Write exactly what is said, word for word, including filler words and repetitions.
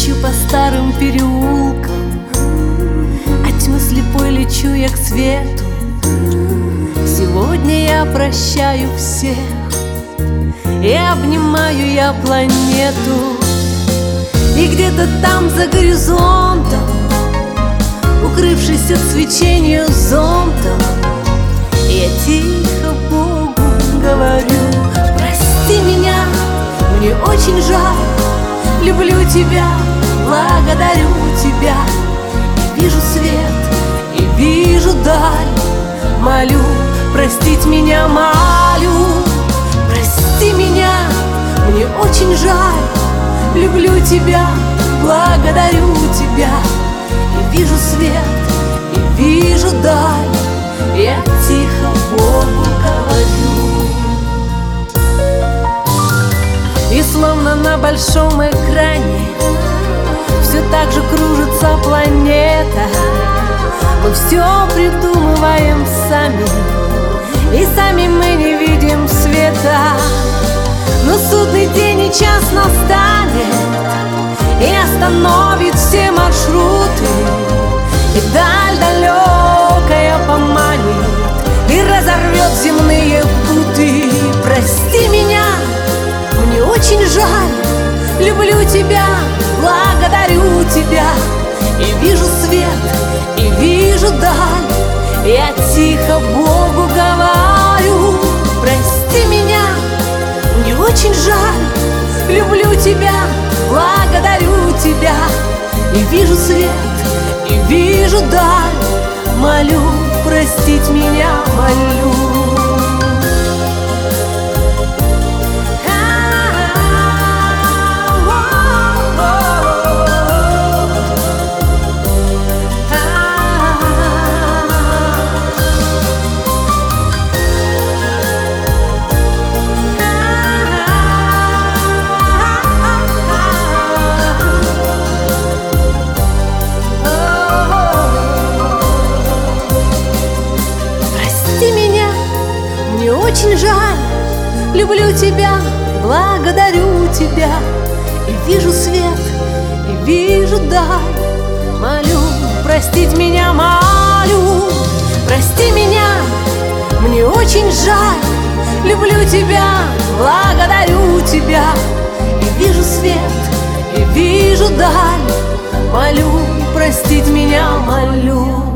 Брожу по старым переулкам, от тьмы слепой лечу я к свету. Сегодня я прощаю всех и обнимаю я планету. И где-то там за горизонтом, укрывшись от свечения зонтом, я тихо Богу говорю: прости меня, мне очень жаль, люблю тебя, благодарю тебя. И вижу свет, и вижу даль, молю, простить меня молю. Прости меня, мне очень жаль, люблю тебя, благодарю тебя. И вижу свет, и вижу даль, я тихо Богу говорю. И словно на большом экране все так же кружится планета. Мы все придумываем сами, и сами мы не видим света. Но судный день и час настанет, и остановит все маршруты, и даль далекая поманит, и разорвет земные путы. Прости меня, мне очень жаль, люблю тебя, благодарю тебя. И вижу свет, и вижу даль, я тихо Богу говорю: прости меня, мне очень жаль, люблю тебя, благодарю тебя. И вижу свет, и вижу даль, молю, простить меня молю. Мне очень жаль, люблю тебя, благодарю тебя. И вижу свет, и вижу даль, молю, простить меня молю. Прости меня, мне очень жаль, люблю тебя, благодарю тебя. И вижу свет, и вижу даль, молю, простить меня молю.